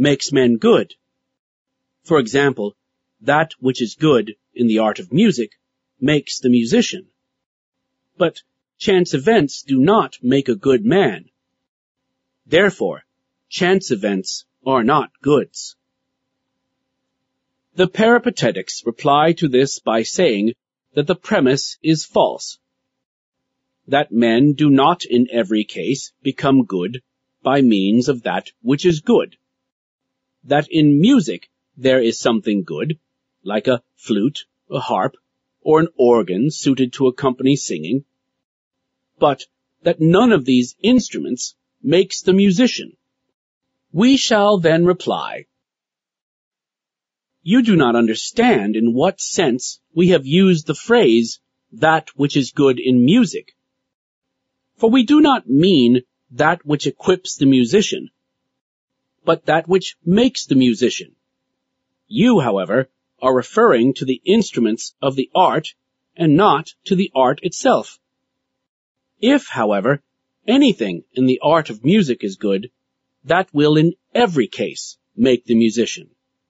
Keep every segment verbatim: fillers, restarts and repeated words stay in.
makes men good. For example, that which is good in the art of music makes the musician. But chance events do not make a good man. Therefore, chance events are not goods. The Peripatetics reply to this by saying that the premise is false, that men do not in every case become good by means of that which is good, that in music there is something good, like a flute, a harp, or an organ suited to accompany singing, but that none of these instruments makes the musician. We shall then reply, you do not understand in what sense we have used the phrase, that which is good in music. For we do not mean that which equips the musician, but that which makes the musician. You, however, are referring to the instruments of the art and not to the art itself. If, however, anything in the art of music is good, that will in every case make the musician.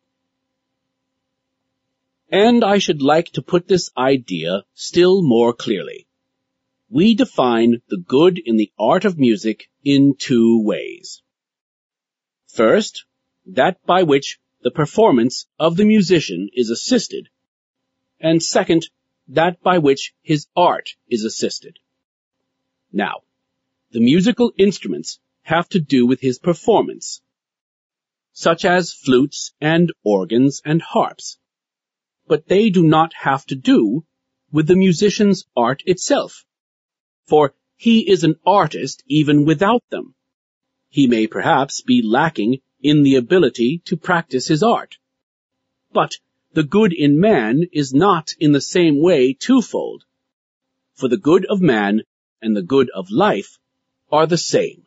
And I should like to put this idea still more clearly. We define the good in the art of music in two ways. First, that by which the performance of the musician is assisted, and second, that by which his art is assisted. Now, the musical instruments have to do with his performance, such as flutes and organs and harps, but they do not have to do with the musician's art itself, for he is an artist even without them. He may perhaps be lacking in the ability to practice his art, but the good in man is not in the same way twofold, for the good of man and the good of life are the same.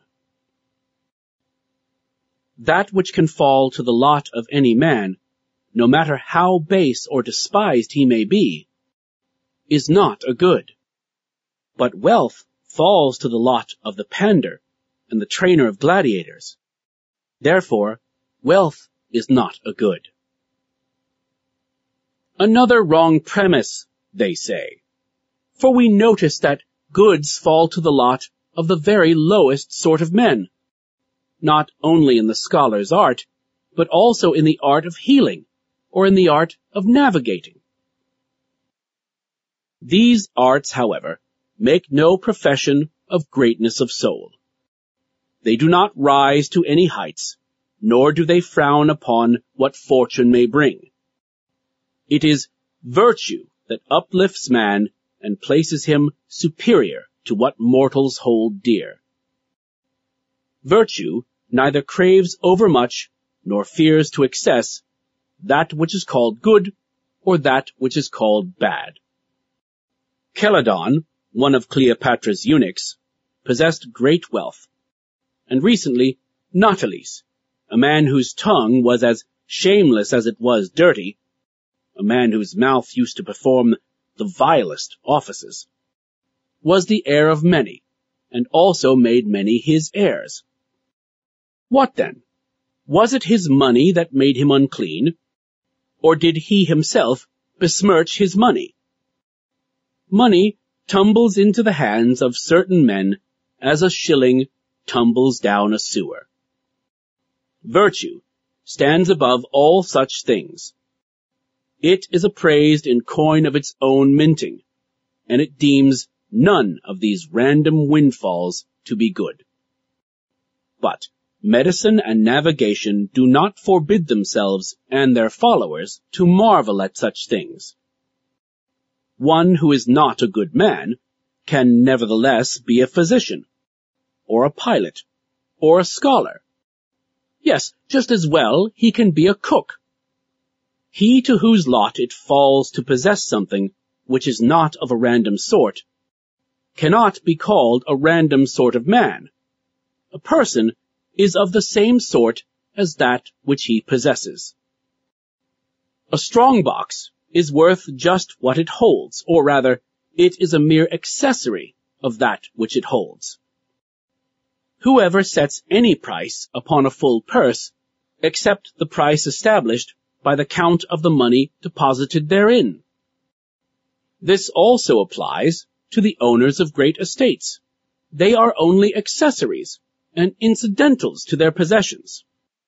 That which can fall to the lot of any man, no matter how base or despised he may be, is not a good. But wealth falls to the lot of the pander and the trainer of gladiators. Therefore, wealth is not a good. Another wrong premise, they say, for we notice that goods fall to the lot of the very lowest sort of men, not only in the scholar's art, but also in the art of healing, or in the art of navigating. These arts, however, make no profession of greatness of soul. They do not rise to any heights, nor do they frown upon what fortune may bring. It is virtue that uplifts man and places him superior to what mortals hold dear. Virtue neither craves overmuch nor fears to excess that which is called good or that which is called bad. Celadon, one of Cleopatra's eunuchs, possessed great wealth, and recently Nautilus, a man whose tongue was as shameless as it was dirty, a man whose mouth used to perform the vilest offices, was the heir of many, and also made many his heirs. What then? Was it his money that made him unclean, or did he himself besmirch his money? Money tumbles into the hands of certain men as a shilling tumbles down a sewer. Virtue stands above all such things. It is appraised in coin of its own minting, and it deems none of these random windfalls to be good. But medicine and navigation do not forbid themselves and their followers to marvel at such things. One who is not a good man can nevertheless be a physician, or a pilot, or a scholar. Yes, just as well he can be a cook. He to whose lot it falls to possess something which is not of a random sort cannot be called a random sort of man. A person is of the same sort as that which he possesses. A strong box is worth just what it holds, or rather, it is a mere accessory of that which it holds. Whoever sets any price upon a full purse except the price established by the count of the money deposited therein. This also applies to the owners of great estates. They are only accessories and incidentals to their possessions.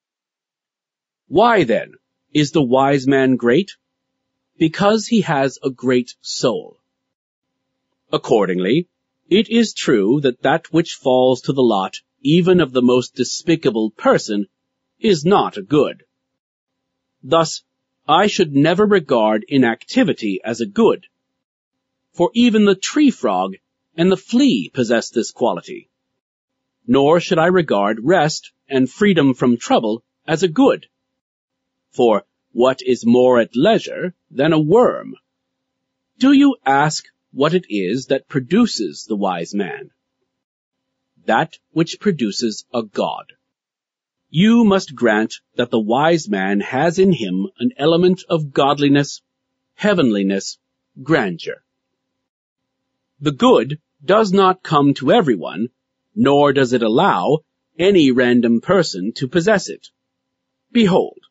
Why, then, is the wise man great? Because he has a great soul. Accordingly, it is true that that which falls to the lot even of the most despicable person is not a good. Thus, I should never regard inactivity as a good, for even the tree frog and the flea possess this quality. Nor should I regard rest and freedom from trouble as a good, for what is more at leisure than a worm? Do you ask what it is that produces the wise man? That which produces a god. You must grant that the wise man has in him an element of godliness, heavenliness, grandeur. The good does not come to everyone, nor does it allow any random person to possess it. Behold,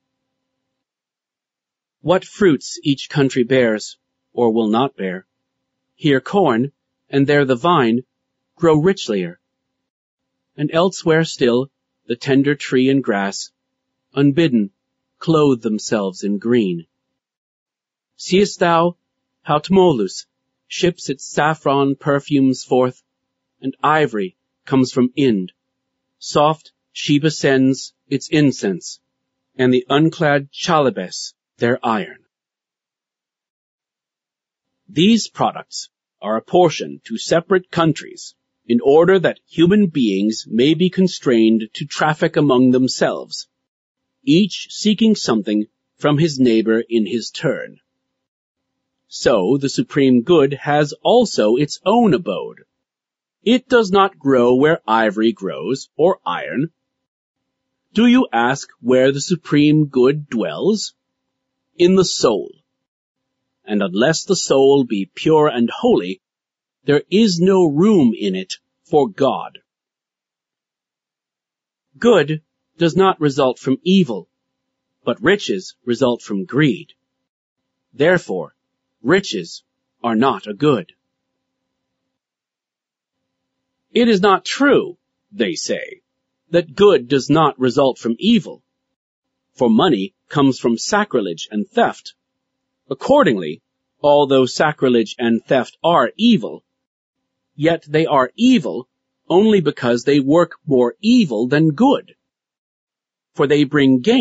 what fruits each country bears, or will not bear. Here corn, and there the vine, grow richlier. And elsewhere still, the tender tree and grass, unbidden, clothe themselves in green. Seest thou how Tmolus ships its saffron perfumes forth, and ivory comes from Ind. Soft Sheba sends its incense, and the unclad Chalybes their iron. These products are apportioned to separate countries in order that human beings may be constrained to traffic among themselves, each seeking something from his neighbor in his turn. So the supreme good has also its own abode. It does not grow where ivory grows, or iron. Do you ask where the supreme good dwells? In the soul. And unless the soul be pure and holy, there is no room in it for God. Good does not result from evil, but riches result from greed. Therefore, riches are not a good. It is not true, they say, that good does not result from evil, for money comes from sacrilege and theft. Accordingly, although sacrilege and theft are evil, yet they are evil only because they work more evil than good, for they bring gain